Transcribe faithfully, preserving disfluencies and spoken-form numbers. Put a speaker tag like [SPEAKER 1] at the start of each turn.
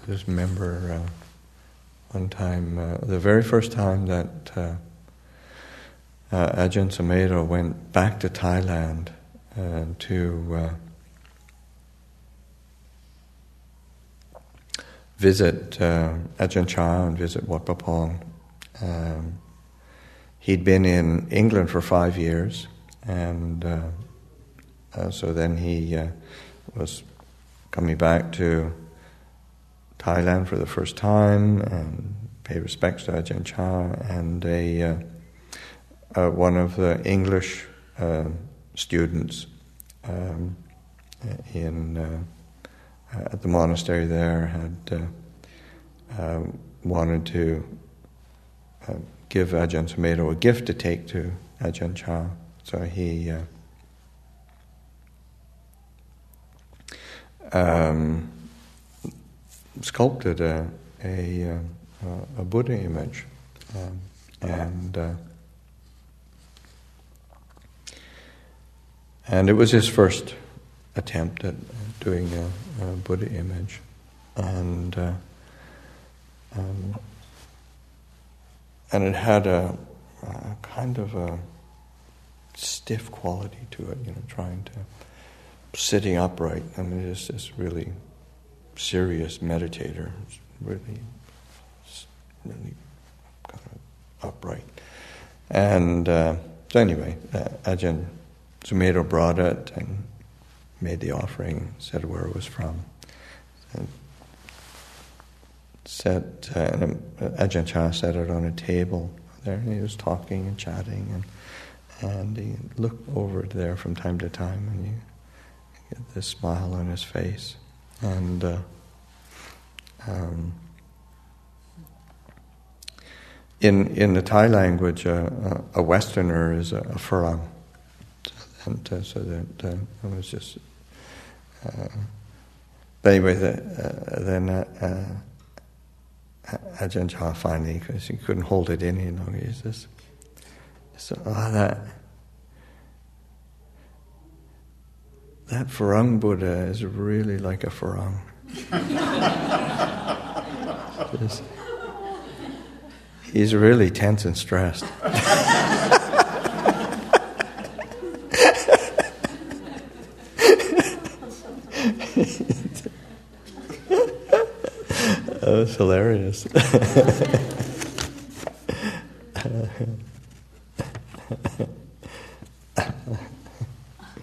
[SPEAKER 1] just remember uh, one time, uh, the very first time that uh, uh, Ajahn Sumedho went back to Thailand uh, to uh, visit uh, Ajahn Chah and visit Wat Pah Pong. Um, he'd been in England for five years, and uh, uh, so then he uh, was coming back to Thailand for the first time and pay respects to Ajahn Chah, and a uh, uh, one of the English uh, students um, in uh, at the monastery there had uh, uh, wanted to uh, give Ajahn Sumedho a gift to take to Ajahn Chah, so he uh, um, sculpted a a, a Buddha image, um, and uh, and it was his first attempt at doing a, a Buddha image, and uh, um, and it had a, a kind of a stiff quality to it, you know, trying to sitting upright. I mean, it's this really serious meditator, it's really, really kind of upright. And uh, so anyway, uh, Ajahn Sumedho brought it and made the offering, said where it was from, and set uh, and Ajahn Chah set it on a table there, and he was talking and chatting, and and he looked over there from time to time, and you get this smile on his face, and uh, um, in in the Thai language, uh, a Westerner is a, a Farang. And uh, so that uh, it was just. Uh, but anyway, the, uh, then uh, uh, Ajahn Chah finally, because he couldn't hold it in, you know, he's just, so oh, that that Farang Buddha is really like a Farang. Just, he's really tense and stressed. That was hilarious.